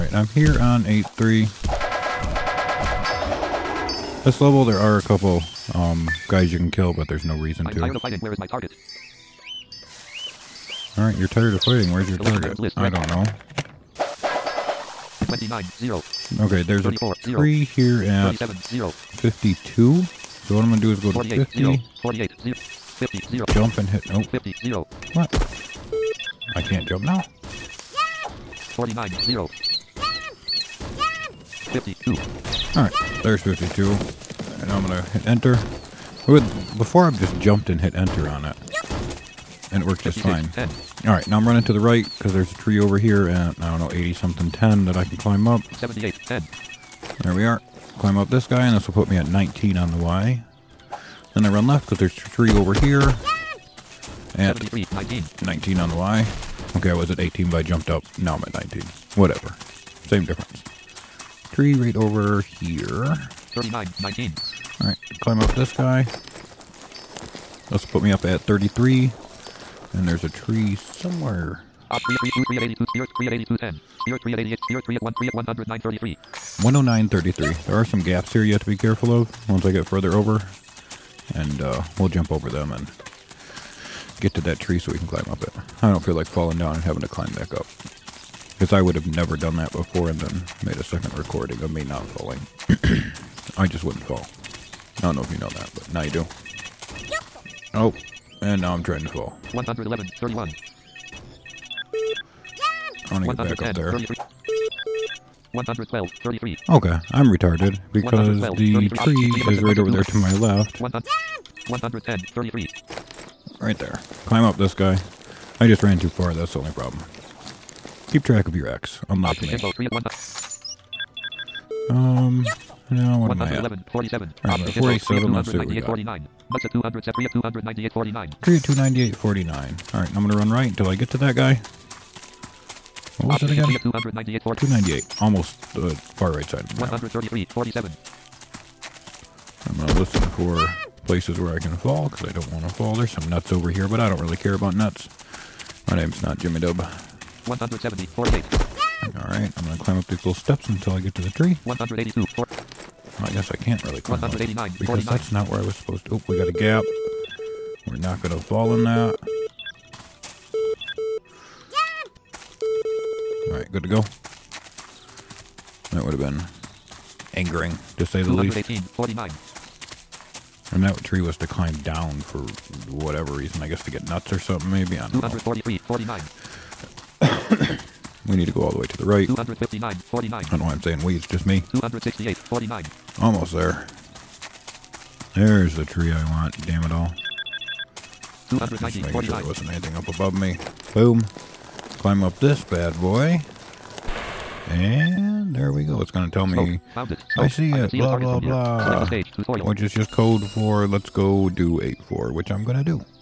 Alright, I'm here on 8-3. This level, there are a couple guys you can kill, but there's no reason to. I'm tired of fighting. Where is my target? Alright, you're tired of fighting. Where's your target? I don't know. 29, 0. Okay, there's a 34, 0. tree here at 37, 0. 52. So what I'm going to do is go to 48, 50. 0. 48, 0. 50, 0. Jump and hit. Nope. 50, 0. What? I can't jump now. 49, 0. 52. Alright, there's 52. And I'm going to hit enter. Before I've just jumped and hit enter on it. And it worked just fine. 10. Alright, now I'm running to the right because there's a tree over here at, I don't know, 80 something 10 that I can climb up. 78, 10. There we are. Climb up this guy and this will put me at 19 on the Y. Then I run left because there's a tree over here at 73, 19. 19 on the Y. Okay, I was at 18 but I jumped up. Now I'm at 19. Whatever. Same difference. Tree right over here. 39, 19. Alright, climb up this guy. This will put me up at 33. And there's a tree somewhere. 3 at 82, 3 at 82, 10. 3 at 88, 3 at 1, 3 at 109, 33. 109.33. There are some gaps here you have to be careful of once I get further over. And we'll jump over them and get to that tree so we can climb up it. I don't feel like falling down and having to climb back up. Because I would have never done that before and then made a second recording of me not falling. I just wouldn't fall. I don't know if you know that, but now you do. Oh, and now I'm trying to fall. 111, 31. I want to get back up there. 33. 112, 33. Okay, I'm retarded because the tree is right over there to my left. 110, 33. Right there. Climb up this guy. I just ran too far, that's the only problem. Keep track of your X, unlike me. Now what am I at? 47. Alright, 47, let's see what we got. 49. What's a 298, 49? Tree at 298.49. Alright, I'm gonna run right until I get to that guy. What was it again? 298. Almost the far right side. 133, 47. I'm gonna listen for places where I can fall, because I don't want to fall. There's some nuts over here, but I don't really care about nuts. My name's not Jimmy Dub. 170, 48. Alright, I'm gonna climb up these little steps until I get to the tree. 182, 4. I guess I can't really climb up, 189, because 49. that's not where I was supposed to. Oh, we got a gap. We're not gonna fall in that. Alright, good to go. That would have been angering, to say the least. 218, 49. And that tree was to climb down for whatever reason. I guess to get nuts or something, maybe. I don't know. 243, 49. We need to go all the way to the right. 259, 49. I don't know why I'm saying we, it's just me. 268, 49. Almost there. There's the tree I want, damn it all. 290, Just making sure 49. there wasn't anything up above me. Boom. Climb up this bad boy. And there we go. It's going to tell me, I see it, blah, blah, blah. Which is just code for let's go do 8-4, which I'm going to do.